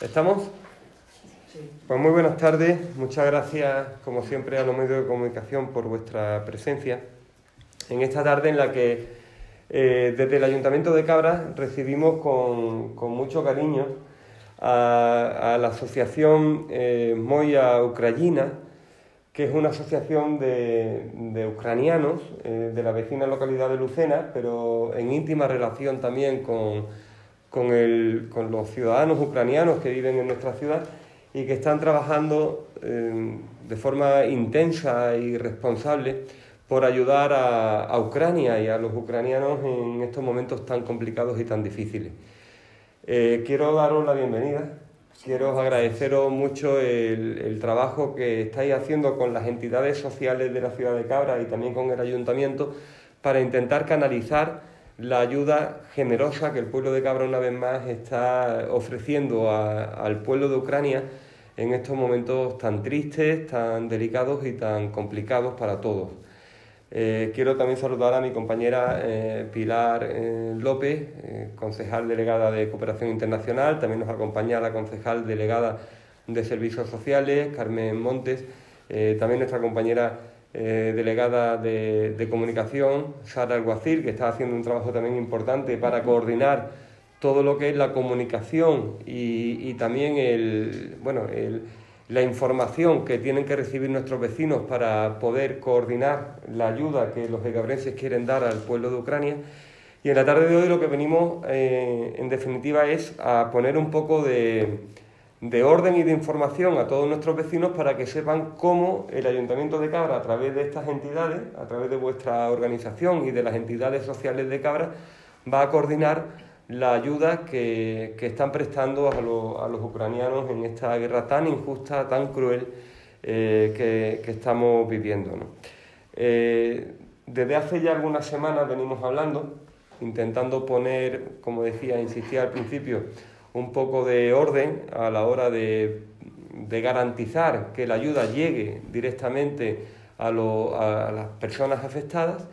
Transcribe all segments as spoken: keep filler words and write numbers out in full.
¿Estamos? Pues muy buenas tardes, muchas gracias como siempre a los medios de comunicación por vuestra presencia en esta tarde en la que eh, desde el Ayuntamiento de Cabra recibimos con, con mucho cariño a, a la asociación eh, Moya Ucrayina, que es una asociación de, de ucranianos eh, de la vecina localidad de Lucena, pero en íntima relación también con, con, el, con los ciudadanos ucranianos que viven en nuestra ciudad y que están trabajando eh, de forma intensa y responsable por ayudar a, a Ucrania y a los ucranianos en estos momentos tan complicados y tan difíciles. Eh, quiero daros la bienvenida, quiero agradeceros mucho el, el trabajo que estáis haciendo con las entidades sociales de la ciudad de Cabra y también con el ayuntamiento para intentar canalizar la ayuda generosa que el pueblo de Cabra una vez más está ofreciendo a, al pueblo de Ucrania en estos momentos tan tristes, tan delicados y tan complicados para todos. Eh, quiero también saludar a mi compañera eh, Pilar eh, López, eh, concejal delegada de Cooperación Internacional. También nos acompaña la concejal delegada de Servicios Sociales, Carmen Montes. Eh, también nuestra compañera eh, delegada de, de Comunicación, Sara Alguacil, que está haciendo un trabajo también importante para coordinar todo lo que es la comunicación y, y también el, bueno, el, la información que tienen que recibir nuestros vecinos para poder coordinar la ayuda que los cabrenses quieren dar al pueblo de Ucrania. Y en la tarde de hoy lo que venimos, eh, en definitiva, es a poner un poco de, de orden y de información a todos nuestros vecinos para que sepan cómo el Ayuntamiento de Cabra, a través de estas entidades, a través de vuestra organización y de las entidades sociales de Cabra, va a coordinar la ayuda que, que están prestando a, lo, a los ucranianos en esta guerra tan injusta, tan cruel eh, que, que estamos viviendo, ¿no? Eh, desde hace ya algunas semanas venimos hablando, intentando poner, como decía, insistía al principio, un poco de orden a la hora de, de garantizar que la ayuda llegue directamente a, lo, a las personas afectadas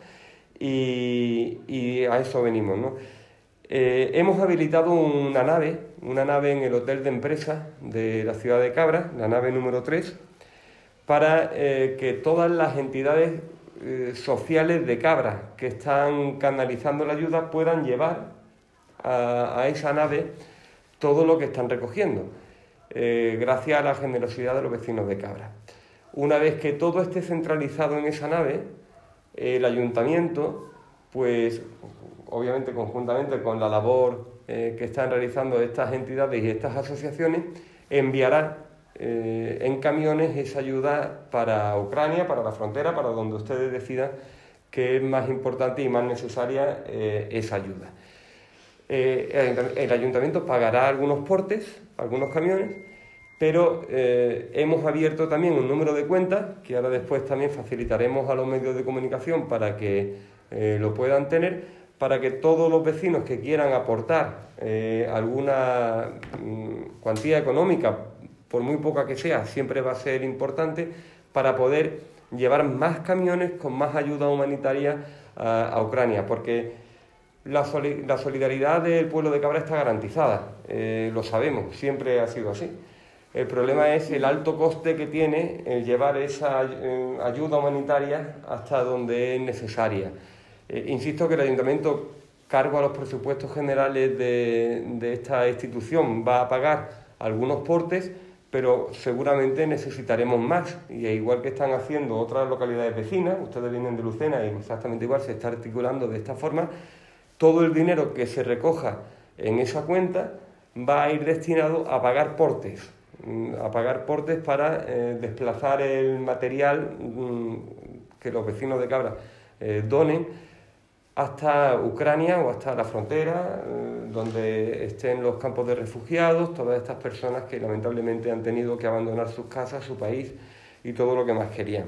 y, y a eso venimos, ¿no? Eh, hemos habilitado una nave, una nave en el Hotel de Empresas de la ciudad de Cabra, la nave número tres, para eh, que todas las entidades eh, sociales de Cabra que están canalizando la ayuda puedan llevar a, a esa nave todo lo que están recogiendo, eh, gracias a la generosidad de los vecinos de Cabra. Una vez que todo esté centralizado en esa nave, el ayuntamiento, pues obviamente conjuntamente con la labor eh, que están realizando estas entidades y estas asociaciones, enviará eh, en camiones esa ayuda para Ucrania, para la frontera, para donde ustedes decidan que es más importante y más necesaria eh, esa ayuda. Eh, el, el ayuntamiento pagará algunos portes, algunos camiones, pero eh, hemos abierto también un número de cuentas, que ahora después también facilitaremos a los medios de comunicación para que eh, lo puedan tener, para que todos los vecinos que quieran aportar eh, alguna mm, cuantía económica, por muy poca que sea, siempre va a ser importante para poder llevar más camiones con más ayuda humanitaria a, a Ucrania, porque la, soli la solidaridad del pueblo de Cabra está garantizada, eh, lo sabemos, siempre ha sido así. El problema es el alto coste que tiene el llevar esa eh, ayuda humanitaria hasta donde es necesaria. Eh, insisto que el ayuntamiento, cargo a los presupuestos generales de, de esta institución, va a pagar algunos portes, pero seguramente necesitaremos más. Y igual que están haciendo otras localidades vecinas, ustedes vienen de Lucena y exactamente igual se está articulando de esta forma, todo el dinero que se recoja en esa cuenta va a ir destinado a pagar portes, a pagar portes para eh, desplazar el material mm, que los vecinos de Cabra eh, donen hasta Ucrania o hasta la frontera, eh, donde estén los campos de refugiados, todas estas personas que lamentablemente han tenido que abandonar sus casas, su país y todo lo que más querían.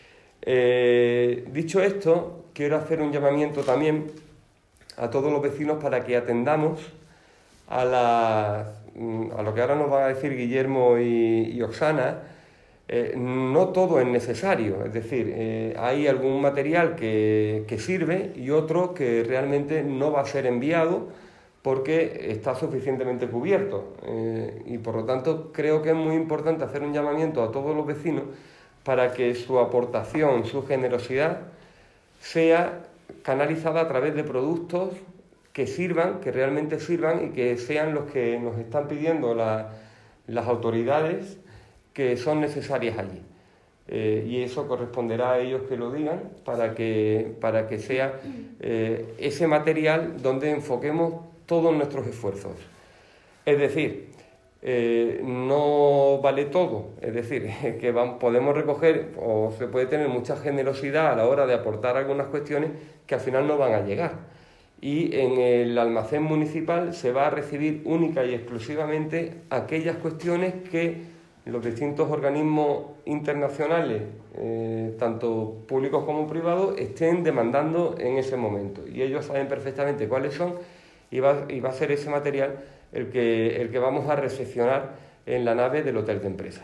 Eh, dicho esto, quiero hacer un llamamiento también a todos los vecinos para que atendamos a, la, a lo que ahora nos van a decir Guillermo y, y Oksana. Eh, no todo es necesario, es decir, eh, hay algún material que, que sirve y otro que realmente no va a ser enviado porque está suficientemente cubierto. Eh, y por lo tanto creo que es muy importante hacer un llamamiento a todos los vecinos para que su aportación, su generosidad, sea canalizada a través de productos que sirvan, que realmente sirvan y que sean los que nos están pidiendo la, las autoridades que son necesarias allí. Eh, y eso corresponderá a ellos que lo digan para que, para que sea eh, ese material donde enfoquemos todos nuestros esfuerzos. Es decir, eh, no vale todo, es decir, que vamos, podemos recoger o se puede tener mucha generosidad a la hora de aportar algunas cuestiones que al final no van a llegar. Y en el almacén municipal se va a recibir única y exclusivamente aquellas cuestiones que los distintos organismos internacionales, eh, tanto públicos como privados, estén demandando en ese momento. Y ellos saben perfectamente cuáles son y va, y va a ser ese material el que, el que vamos a recepcionar en la nave del Hotel de Empresas.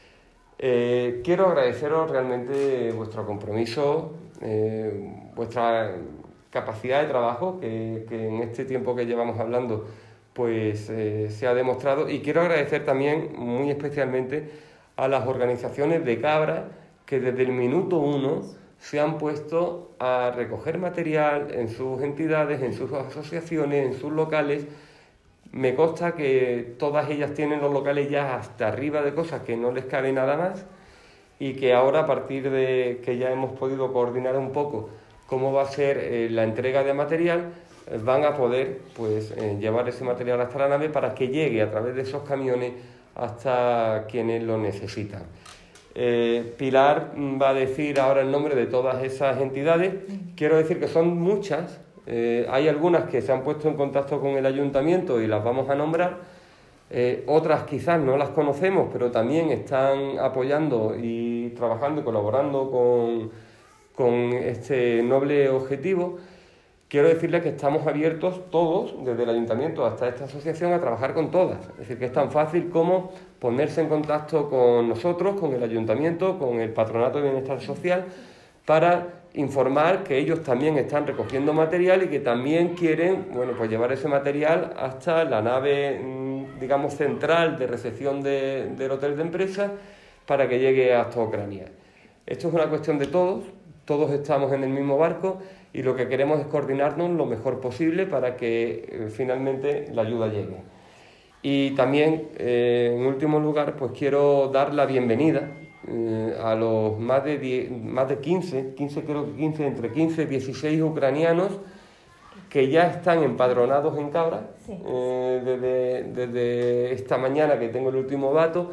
Eh, quiero agradeceros realmente vuestro compromiso, eh, vuestra capacidad de trabajo, que, que en este tiempo que llevamos hablando pues eh, se ha demostrado, y quiero agradecer también muy especialmente a las organizaciones de Cabra que desde el minuto uno se han puesto a recoger material en sus entidades, en sus asociaciones, en sus locales. Me consta que todas ellas tienen los locales ya hasta arriba de cosas que no les cabe nada más, y que ahora, a partir de que ya hemos podido coordinar un poco cómo va a ser eh, la entrega de material, van a poder pues eh, llevar ese material hasta la nave para que llegue a través de esos camiones hasta quienes lo necesitan. Eh, Pilar va a decir ahora el nombre de todas esas entidades. Quiero decir que son muchas, eh, hay algunas que se han puesto en contacto con el ayuntamiento y las vamos a nombrar, eh, otras quizás no las conocemos, pero también están apoyando y trabajando y colaborando con, con este noble objetivo. Quiero decirles que estamos abiertos todos, desde el ayuntamiento hasta esta asociación, a trabajar con todas. Es decir, que es tan fácil como ponerse en contacto con nosotros, con el ayuntamiento, con el Patronato de Bienestar Social, para informar que ellos también están recogiendo material y que también quieren, bueno, pues llevar ese material hasta la nave, digamos, central de recepción de, del Hotel de Empresas para que llegue hasta Ucrania. Esto es una cuestión de todos, todos estamos en el mismo barco, y lo que queremos es coordinarnos lo mejor posible para que eh, finalmente la ayuda llegue. Y también, eh, en último lugar, pues quiero dar la bienvenida eh, a los más de, diez, más de quince, quince, creo que quince, entre quince y dieciséis ucranianos que ya están empadronados en Cabra, sí. eh, desde, desde esta mañana que tengo el último dato.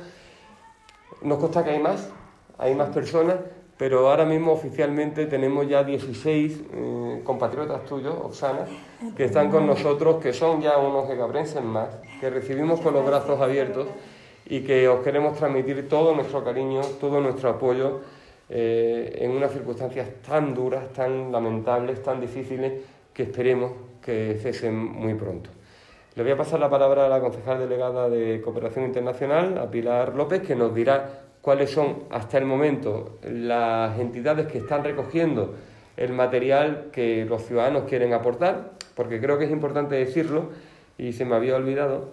Nos consta que hay más, hay más personas, pero ahora mismo oficialmente tenemos ya dieciséis eh, compatriotas tuyos, Oksana, que están con nosotros, que son ya unos egabrenses más, que recibimos con los brazos abiertos y que os queremos transmitir todo nuestro cariño, todo nuestro apoyo eh, en unas circunstancias tan duras, tan lamentables, tan difíciles, que esperemos que cesen muy pronto. Le voy a pasar la palabra a la concejal delegada de Cooperación Internacional, a Pilar López, que nos dirá cuáles son hasta el momento las entidades que están recogiendo el material que los ciudadanos quieren aportar, porque creo que es importante decirlo y se me había olvidado.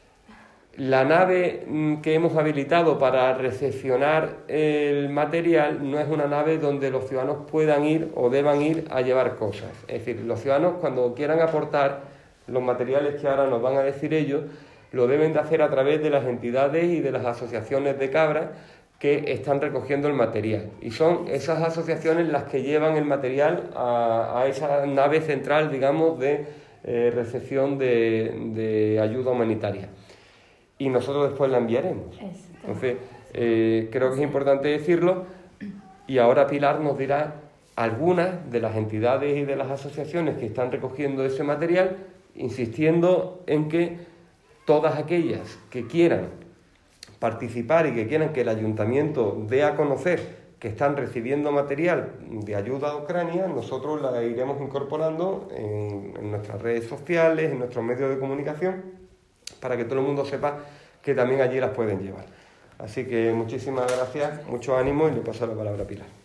La nave que hemos habilitado para recepcionar el material no es una nave donde los ciudadanos puedan ir o deban ir a llevar cosas. Es decir, los ciudadanos, cuando quieran aportar los materiales que ahora nos van a decir ellos, lo deben de hacer a través de las entidades y de las asociaciones de Cabra que están recogiendo el material. Y son esas asociaciones las que llevan el material a, a esa nave central, digamos, de eh, recepción de, de ayuda humanitaria. Y nosotros después la enviaremos. Entonces, eh, creo que es importante decirlo. Y ahora Pilar nos dirá algunas de las entidades y de las asociaciones que están recogiendo ese material, insistiendo en que todas aquellas que quieran participar y que quieran que el ayuntamiento dé a conocer que están recibiendo material de ayuda a Ucrania, nosotros la iremos incorporando en, en nuestras redes sociales, en nuestros medios de comunicación, para que todo el mundo sepa que también allí las pueden llevar. Así que muchísimas gracias, mucho ánimo, y le paso la palabra a Pilar.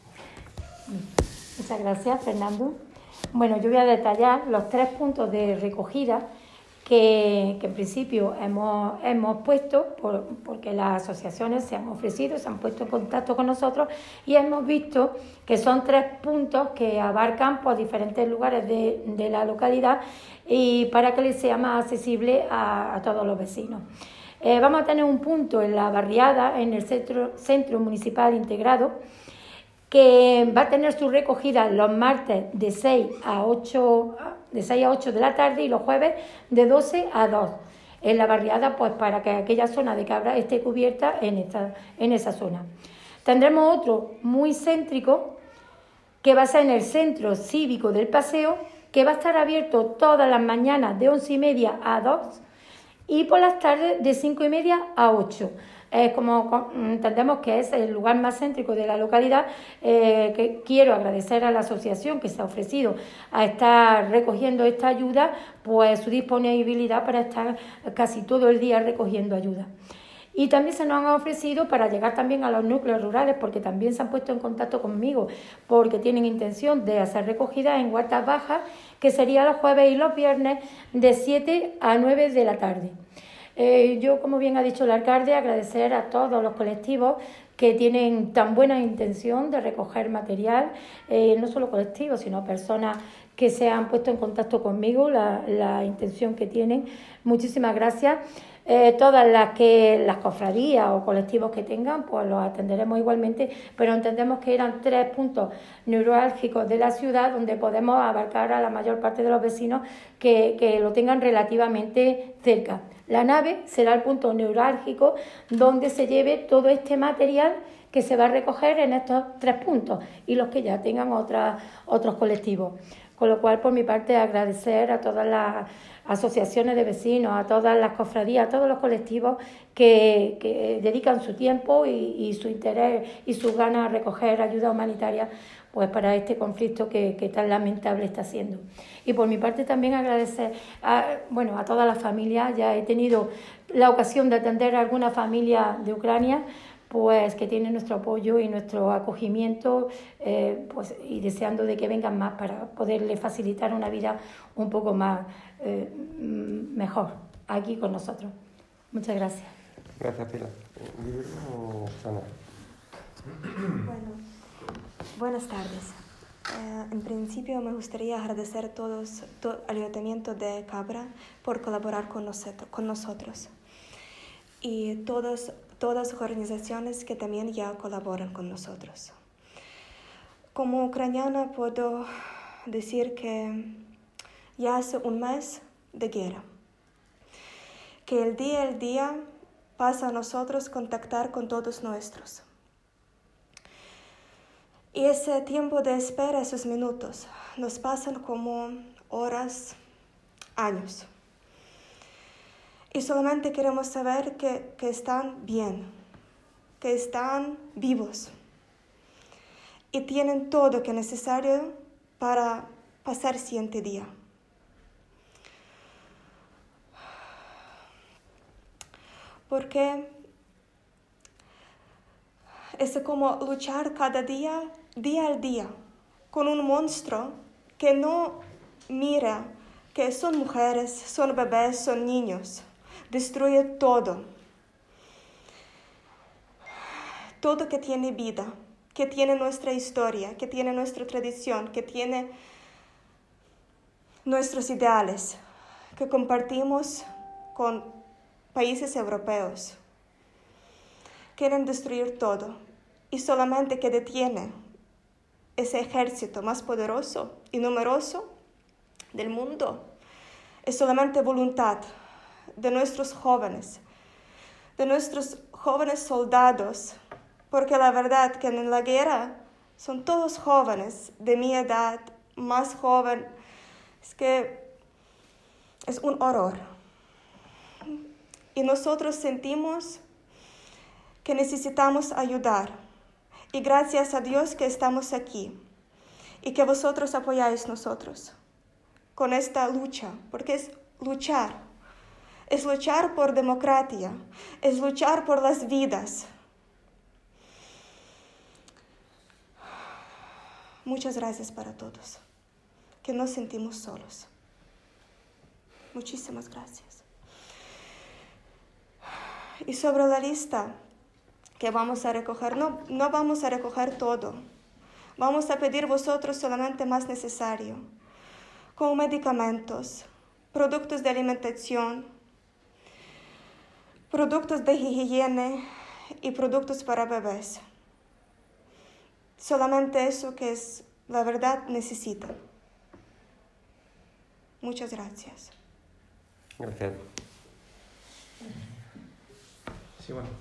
Muchas gracias, Fernando. Bueno, yo voy a detallar los tres puntos de recogida que, que en principio hemos, hemos puesto, por, porque las asociaciones se han ofrecido, se han puesto en contacto con nosotros y hemos visto que son tres puntos que abarcan por diferentes lugares de, de la localidad y para que les sea más accesible a, a todos los vecinos. Eh, vamos a tener un punto en la barriada, en el centro, centro municipal integrado, que va a tener su recogida los martes de seis a ocho, de seis a ocho de la tarde y los jueves de doce a dos. En la barriada, pues para que aquella zona de Cabra esté cubierta en, esta, en esa zona. Tendremos otro muy céntrico, que va a ser en el centro cívico del Paseo, que va a estar abierto todas las mañanas de once y media a dos y por las tardes de cinco y media a ocho. Eh, como entendemos que es el lugar más céntrico de la localidad, eh, que quiero agradecer a la asociación que se ha ofrecido a estar recogiendo esta ayuda, pues su disponibilidad para estar casi todo el día recogiendo ayuda. Y también se nos han ofrecido para llegar también a los núcleos rurales, porque también se han puesto en contacto conmigo, porque tienen intención de hacer recogidas en huertas bajas, que sería los jueves y los viernes de siete a nueve de la tarde. Eh, yo, como bien ha dicho el alcalde, agradecer a todos los colectivos que tienen tan buena intención de recoger material, eh, no solo colectivos, sino personas que se han puesto en contacto conmigo, la, la intención que tienen. Muchísimas gracias. Eh, todas las que las cofradías o colectivos que tengan, pues los atenderemos igualmente, pero entendemos que eran tres puntos neurálgicos de la ciudad donde podemos abarcar a la mayor parte de los vecinos que, que lo tengan relativamente cerca. La nave será el punto neurálgico donde se lleve todo este material que se va a recoger en estos tres puntos y los que ya tengan otra, otros colectivos. Con lo cual, por mi parte, agradecer a todas las asociaciones de vecinos, a todas las cofradías, a todos los colectivos que, que dedican su tiempo y, y su interés y sus ganas a recoger ayuda humanitaria, pues para este conflicto que, que tan lamentable está siendo. Y por mi parte también agradecer a, bueno, a todas las familias. Ya he tenido la ocasión de atender a alguna familia de Ucrania, pues que tienen nuestro apoyo y nuestro acogimiento, eh, pues, y deseando de que vengan más para poderles facilitar una vida un poco más eh, mejor aquí con nosotros. Muchas gracias. Gracias, Pilar. ¿Libro o Sana? Bueno, buenas tardes. Eh, en principio me gustaría agradecer a todos to, al Ayuntamiento de Cabra por colaborar con nosotros, con nosotros. y todas, todas las organizaciones que también ya colaboran con nosotros. Como ucraniana puedo decir que ya hace un mes de guerra, que el día el día pasa a nosotros contactar con todos nuestros. Y ese tiempo de espera, esos minutos, nos pasan como horas, años. Y solamente queremos saber que, que están bien, que están vivos y tienen todo lo que es necesario para pasar el siguiente día. Porque es como luchar cada día, día al día, con un monstruo que no mira que son mujeres, son bebés, son niños. Destruye todo. Todo que tiene vida, que tiene nuestra historia, que tiene nuestra tradición, que tiene nuestros ideales, que compartimos con países europeos. Quieren destruir todo y solamente que detiene ese ejército más poderoso y numeroso del mundo es solamente voluntad de nuestros jóvenes, de nuestros jóvenes soldados, porque la verdad que en la guerra son todos jóvenes de mi edad, más joven, es que es un horror. Y nosotros sentimos que necesitamos ayudar. Y gracias a Dios que estamos aquí y que vosotros apoyáis nosotros con esta lucha, porque es luchar. Es luchar por democracia, es luchar por las vidas. Muchas gracias para todos, que nos sentimos solos. Muchísimas gracias. Y sobre la lista que vamos a recoger, no, no vamos a recoger todo. Vamos a pedir vosotros solamente más necesario, como medicamentos, productos de alimentación, productos de higiene y productos para bebés. Solamente eso que es la verdad necesitan. Muchas gracias. Gracias. Sí, bueno.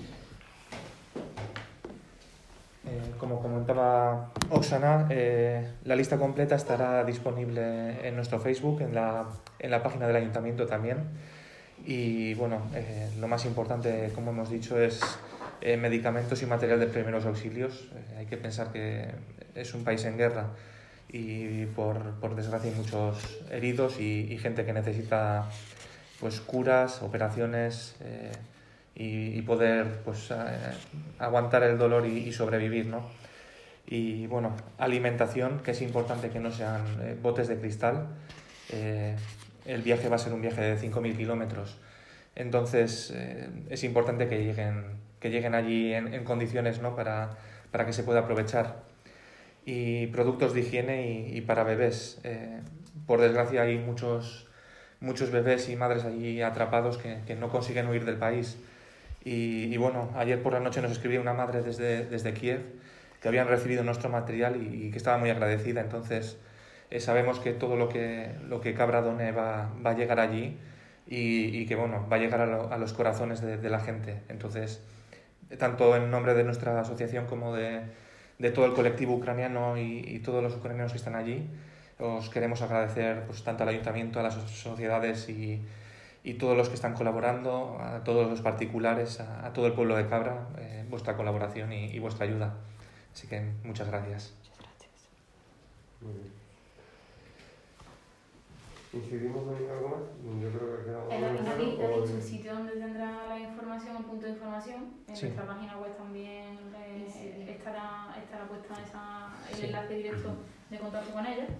Eh, como comentaba Oksana, eh, la lista completa estará disponible en nuestro Facebook, en la, en la página del Ayuntamiento también. Y bueno, eh, lo más importante, como hemos dicho, es eh, medicamentos y material de primeros auxilios. Eh, hay que pensar que es un país en guerra y por, por desgracia hay muchos heridos y, y gente que necesita pues curas, operaciones eh, y, y poder pues eh, aguantar el dolor y, y sobrevivir, ¿no? Y bueno, alimentación, que es importante que no sean eh, botes de cristal. Eh, el viaje va a ser un viaje de cinco mil kilómetros, entonces eh, es importante que lleguen, que lleguen allí en, en condiciones, ¿no? para, para que se pueda aprovechar. Y productos de higiene y, y para bebés. Eh, por desgracia hay muchos, muchos bebés y madres allí atrapados que, que no consiguen huir del país. Y, y bueno, ayer por la noche nos escribió una madre desde, desde Kiev que habían recibido nuestro material y, y que estaba muy agradecida. Entonces eh, sabemos que todo lo que, lo que Cabra done va, va a llegar allí y, y que bueno, va a llegar a, lo, a los corazones de, de la gente. Entonces, tanto en nombre de nuestra asociación como de de todo el colectivo ucraniano y, y todos los ucranianos que están allí, os queremos agradecer pues, tanto al ayuntamiento, a las sociedades y, y todos los que están colaborando, a todos los particulares, a, a todo el pueblo de Cabra, eh, vuestra colaboración y, y vuestra ayuda. Así que muchas gracias. Muchas gracias. Muy bien. ¿Incidimos en algo más? Yo creo que quedamos... En la misma lista, ha dicho el sitio donde tendrá la información, el punto de información. En Sí. nuestra página web también eh, Sí. estará, estará puesta esa, el Sí. enlace directo de contacto con ella.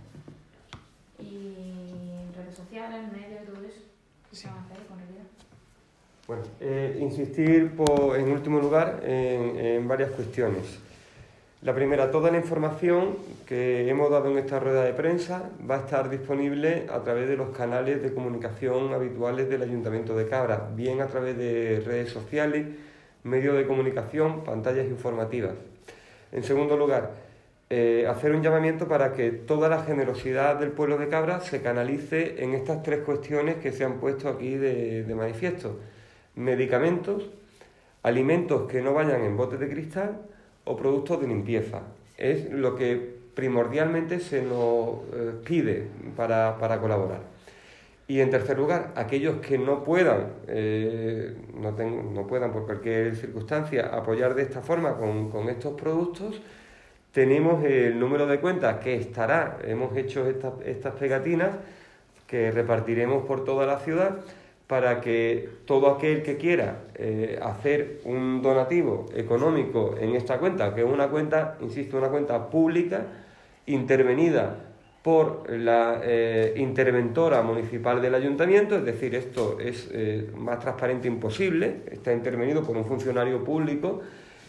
Y redes sociales, medios y todo eso. Sí. Se van a hacer con realidad. Bueno, eh, insistir por, en último lugar en, en varias cuestiones. La primera, toda la información que hemos dado en esta rueda de prensa va a estar disponible a través de los canales de comunicación habituales del Ayuntamiento de Cabra, bien a través de redes sociales, medios de comunicación, pantallas informativas. En segundo lugar, eh, hacer un llamamiento para que toda la generosidad del pueblo de Cabra se canalice en estas tres cuestiones que se han puesto aquí de, de manifiesto. Medicamentos, alimentos que no vayan en botes de cristal o productos de limpieza. Es lo que primordialmente se nos eh, pide para, para colaborar. Y en tercer lugar, aquellos que no puedan, eh, no, ten, no puedan por cualquier circunstancia apoyar de esta forma con, con estos productos, tenemos el número de cuentas que estará, hemos hecho estas, estas pegatinas que repartiremos por toda la ciudad, para que todo aquel que quiera eh, hacer un donativo económico en esta cuenta, que es una cuenta, insisto, una cuenta pública, intervenida por la eh, interventora municipal del ayuntamiento, es decir, esto es eh, más transparente imposible, está intervenido por un funcionario público.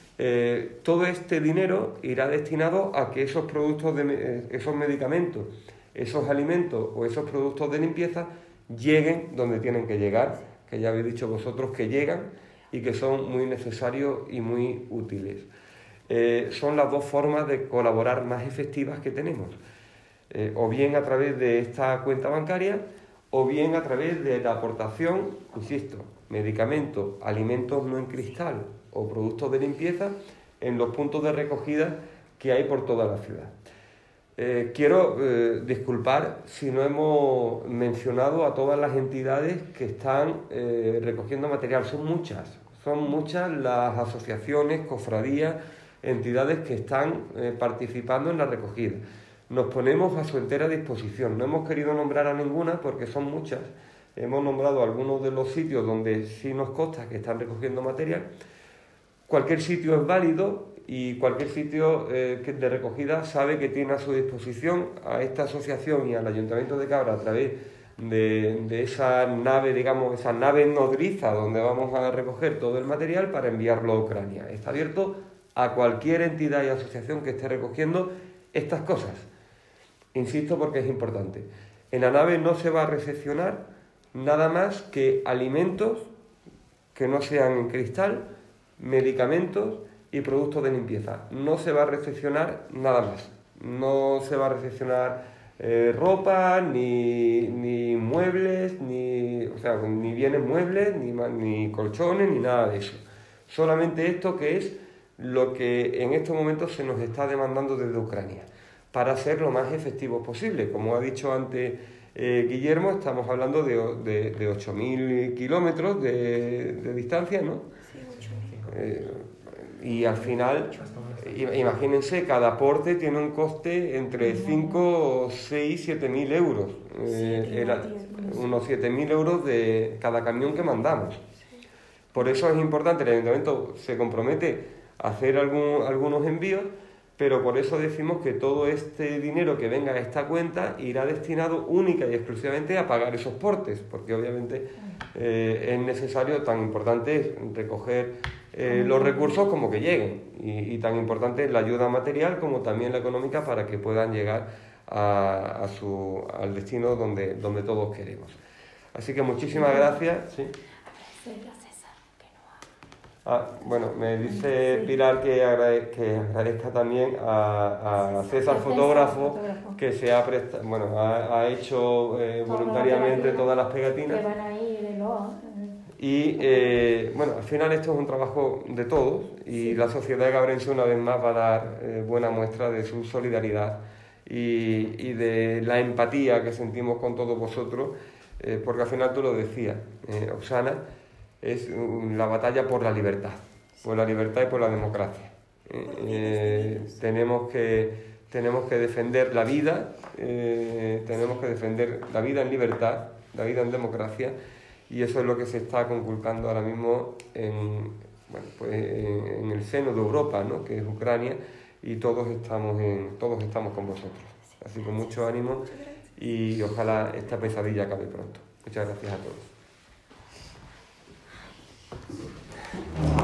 Eh, todo este dinero irá destinado a que esos productos, de, esos medicamentos, esos alimentos o esos productos de limpieza lleguen donde tienen que llegar, que ya habéis dicho vosotros que llegan y que son muy necesarios y muy útiles. Eh, son las dos formas de colaborar más efectivas que tenemos, eh, o bien a través de esta cuenta bancaria o bien a través de la aportación, insisto, medicamentos, alimentos no en cristal o productos de limpieza en los puntos de recogida que hay por toda la ciudad. Eh, quiero eh, disculpar si no hemos mencionado a todas las entidades que están eh, recogiendo material. Son muchas, son muchas las asociaciones, cofradías, entidades que están eh, participando en la recogida. Nos ponemos a su entera disposición. No hemos querido nombrar a ninguna porque son muchas. Hemos nombrado algunos de los sitios donde sí nos consta que están recogiendo material. Cualquier sitio es válido y cualquier sitio eh, de recogida sabe que tiene a su disposición a esta asociación y al Ayuntamiento de Cabra a través de, de esa nave, digamos, esa nave nodriza donde vamos a recoger todo el material para enviarlo a Ucrania. Está abierto a cualquier entidad y asociación que esté recogiendo estas cosas. Insisto porque es importante. En la nave no se va a recepcionar nada más que alimentos que no sean en cristal, medicamentos y productos de limpieza. No se va a recepcionar nada más. No se va a recepcionar eh, ropa, ni, ni muebles, ni, o sea, ni bienes muebles, ni, ni colchones, ni nada de eso. Solamente esto que es lo que en estos momentos se nos está demandando desde Ucrania, para ser lo más efectivos posible. Como ha dicho antes eh, Guillermo, estamos hablando de, de, de ocho mil kilómetros de, de distancia, ¿no? Sí, ocho mil. Eh, y al final, imagínense, cada aporte tiene un coste entre cinco, seis, siete mil euros. Eh, era unos siete mil euros de cada camión que mandamos. Por eso es importante, el Ayuntamiento se compromete a hacer algún, algunos envíos, pero por eso decimos que todo este dinero que venga a esta cuenta irá destinado única y exclusivamente a pagar esos portes, porque obviamente eh, es necesario, tan importante es recoger eh, los recursos como que lleguen, y, y tan importante es la ayuda material como también la económica para que puedan llegar a, a su, al destino donde, donde todos queremos. Así que muchísimas gracias. ¿Sí? Ah, bueno, me dice Pilar que, agrade, que agradezca también a, a César, fotógrafo, que se ha prestado, bueno, ha, ha hecho eh, voluntariamente todas las pegatinas. Y eh, bueno, al final esto es un trabajo de todos, y sí, la sociedad de Gabrense una vez más va a dar eh, buena muestra de su solidaridad y, y de la empatía que sentimos con todos vosotros, eh, porque al final tú lo decías, eh, Oksana, es la batalla por la libertad, por la libertad y por la democracia. Eh, eh, tenemos que, tenemos que defender la vida, eh, tenemos que defender la vida en libertad, la vida en democracia, y eso es lo que se está conculcando ahora mismo en, bueno, pues en, en el seno de Europa, ¿no? Que es Ucrania, y todos estamos, en, todos estamos con vosotros. Así que mucho ánimo y ojalá esta pesadilla acabe pronto. Muchas gracias a todos.